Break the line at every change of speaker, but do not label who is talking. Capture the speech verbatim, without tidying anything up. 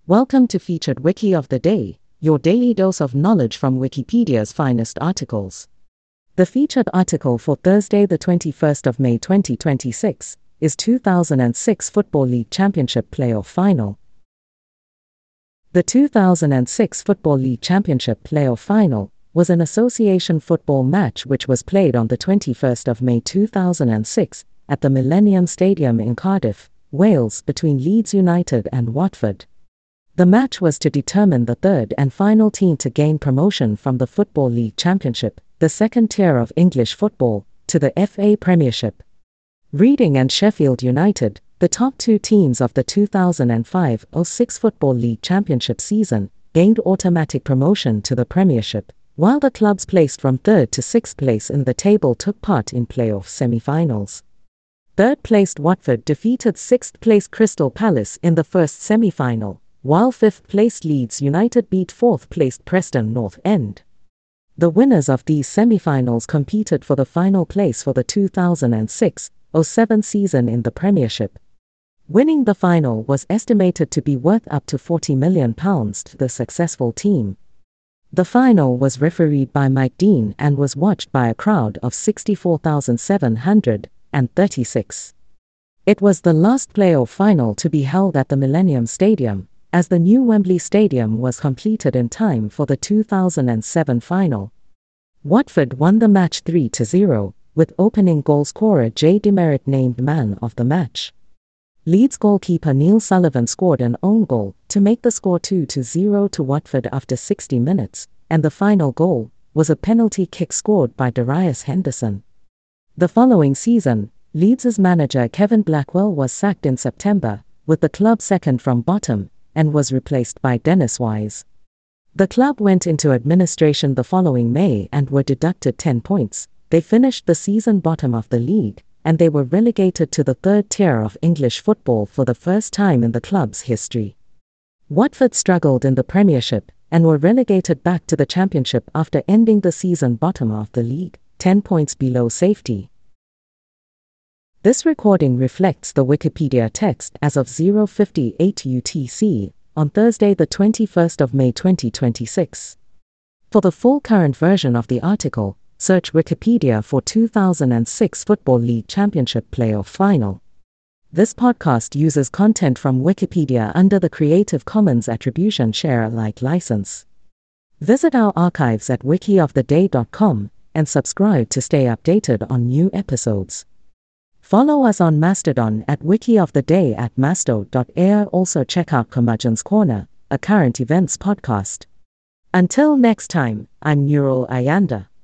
Welcome to Featured Wiki of the Day, your daily dose of knowledge from Wikipedia's finest articles. The featured article for Thursday the twenty-first of May twenty twenty-six is two thousand six Football League Championship Playoff Final. The two thousand six Football League Championship Playoff Final was an association football match which was played on the twenty-first of May two thousand six at the Millennium Stadium in Cardiff, Wales, between Leeds United and Watford. The match was to determine the third and final team to gain promotion from the Football League Championship, the second tier of English football, to the F A Premiership. Reading and Sheffield United, the top two teams of the two thousand five oh six Football League Championship season, gained automatic promotion to the Premiership, while the clubs placed from third to sixth place in the table took part in playoff semi-finals. Third-placed Watford defeated sixth-placed Crystal Palace in the first semi-final, while fifth-placed Leeds United beat fourth-placed Preston North End. The winners of these semi-finals competed for the final place for the two thousand six oh seven season in the Premiership. Winning the final was estimated to be worth up to forty million pounds to the successful team. The final was refereed by Mike Dean and was watched by a crowd of sixty-four thousand seven hundred thirty-six. It was the last playoff final to be held at the Millennium Stadium, as the new Wembley Stadium was completed in time for the two thousand seven final. Watford won the match three to zero, with opening goal scorer Jay Demerit named man of the match. Leeds goalkeeper Neil Sullivan scored an own goal to make the score two to zero to Watford after sixty minutes, and the final goal was a penalty kick scored by Darius Henderson. The following season, Leeds' manager Kevin Blackwell was sacked in September, with the club second from bottom, and was replaced by Dennis Wise. The club went into administration the following May and were deducted ten points. They finished the season bottom of the league, and they were relegated to the third tier of English football for the first time in the club's history. Watford struggled in the Premiership, and were relegated back to the Championship after ending the season bottom of the league, ten points below safety. This recording reflects the Wikipedia text as of zero fifty-eight U T C on Thursday the twenty-first of May twenty twenty-six. For the full current version of the article, search Wikipedia for two thousand six Football League Championship Playoff Final. This podcast uses content from Wikipedia under the Creative Commons Attribution Share Alike license. Visit our archives at wiki of the day dot com and subscribe to stay updated on new episodes. Follow us on Mastodon at Wiki of the Day at masto dot a i. Also check out Curmudgeon's Corner, a current events podcast. Until next time, I'm Nurul Ayanda.